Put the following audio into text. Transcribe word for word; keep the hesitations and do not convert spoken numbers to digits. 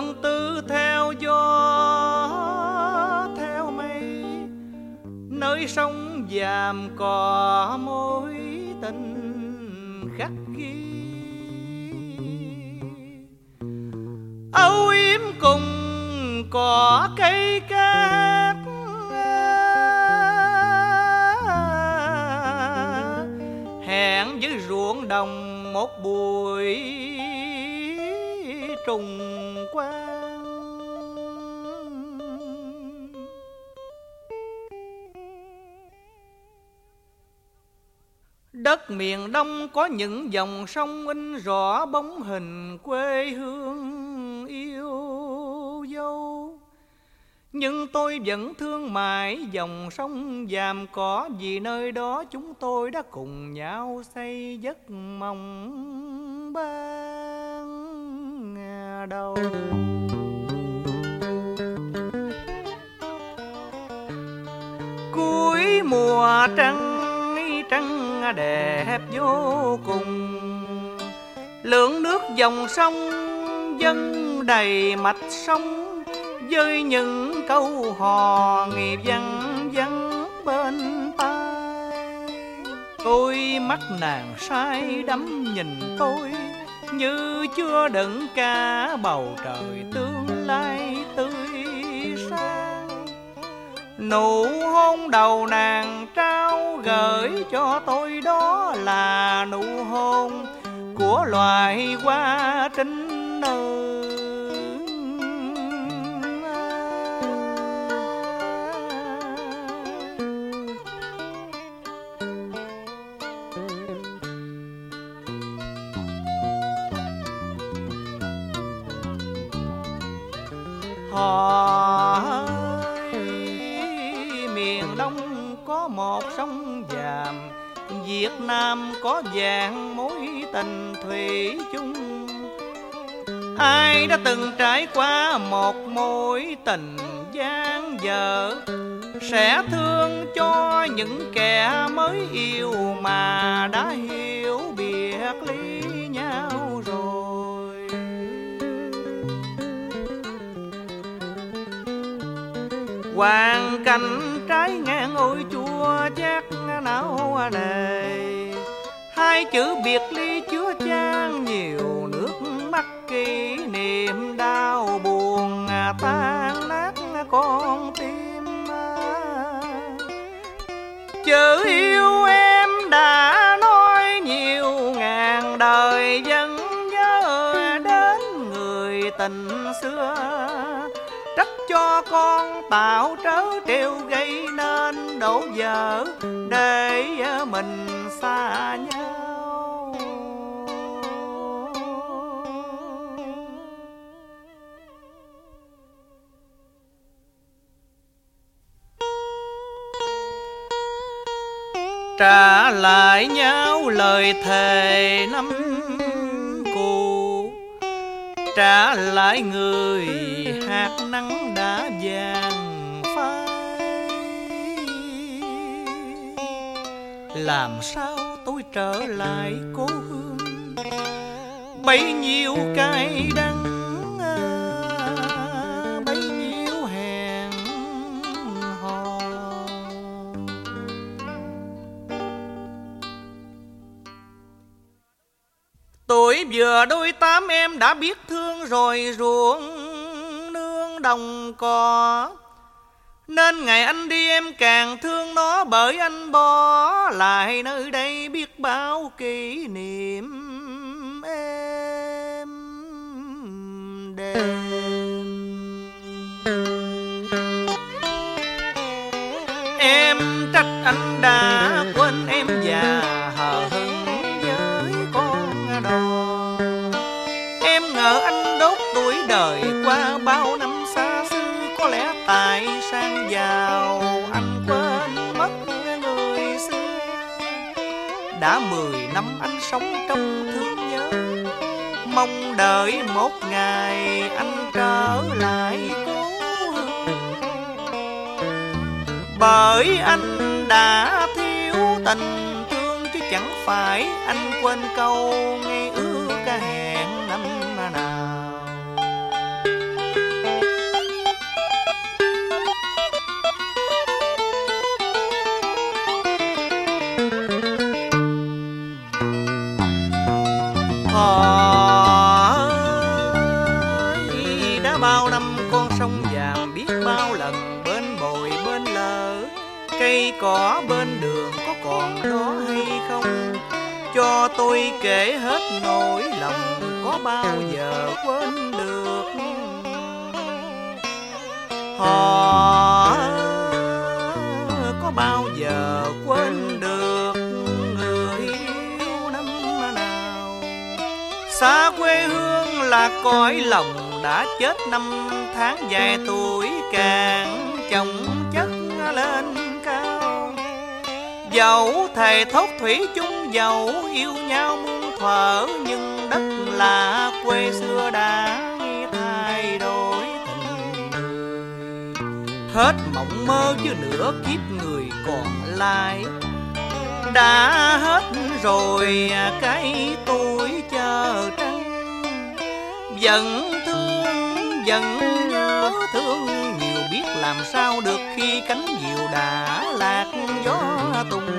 tương tư theo gió theo mây, nơi sông Vàm cỏ mối tình khắc ghi. Âu yếm cùng cỏ cây cát, hẹn với ruộng đồng một buổi trùng quang. Đất miền Đông có những dòng sông in rõ bóng hình quê hương yêu dấu, nhưng tôi vẫn thương mãi dòng sông Vàm cỏ, vì nơi đó chúng tôi đã cùng nhau xây giấc mộng ban đầu. Cuối mùa trăng, trăng đẹp vô cùng, lượng nước dòng sông dâng đầy mạch sông, với những câu hò nghỉ văng văng bên tai. Đôi mắt nàng say đắm nhìn tôi, như chưa đựng cả bầu trời tương lai tươi sáng. Nụ hôn đầu nàng trao gửi cho tôi, đó là nụ hôn của loài hoa trinh nữ. Họ ơi, miền Đông có một sông Vàm, Việt Nam có vạn mối tình thủy chung. Ai đã từng trải qua một mối tình gian dở, sẽ thương cho những kẻ mới yêu mà đã hiểu biệt ly nhau rồi. Hoàn cảnh trái ngang ôi chua chát não nề, hai chữ biệt ly chứa chan nhiều nước mắt kỷ niệm đau buồn tan nát con tim. Chữ yêu em đã nói nhiều ngàn đời, vẫn nhớ đến người tình xưa. Trách cho con tạo trớ trêu gây nên đổ vỡ, để mình xa nhau. Trả lại nhau lời thề năm cũ, trả lại người hạt nắng đã vàng phai. Làm sao tôi trở lại cố hương, bấy nhiêu cay đắng, bấy nhiêu hẹn hò. Tuổi vừa đôi tám em đã biết thương rồi, ruộng nương đồng cỏ, nên ngày anh đi em càng thương nó, bởi anh bỏ lại nơi đây biết bao kỷ niệm êm đềm. Em trách anh đã quên em già hờ hững với con đò. Em ngờ anh đốt tuổi đời qua bao năm xa xưa, có lẽ tại sang giàu anh quên mất người xưa. Đã mười năm anh sống trong thương nhớ, mong đợi một ngày anh trở lại cố hương. Bởi anh đã thiếu tình thương, chứ chẳng phải anh quên câu nghe ước hẹn năm nào. cỏ bên đường có còn đó hay không? Cho tôi kể hết nỗi lòng, có bao giờ quên được họ, có bao giờ quên được người yêu năm nào. Xa quê hương là cõi lòng đã chết năm tháng dài, tuổi càng chồng chất lên cao. Dẫu thề thốt thủy chung, dẫu yêu nhau muôn thuở, nhưng đất là quê xưa đã thay đổi tình người. Hết mộng mơ chứ nửa kiếp người còn lại, đã hết rồi cái tuổi chờ trăng. Vẫn thương, vẫn nhớ thương nhiều, biết làm sao được khi cánh diều đã lạc gió tung.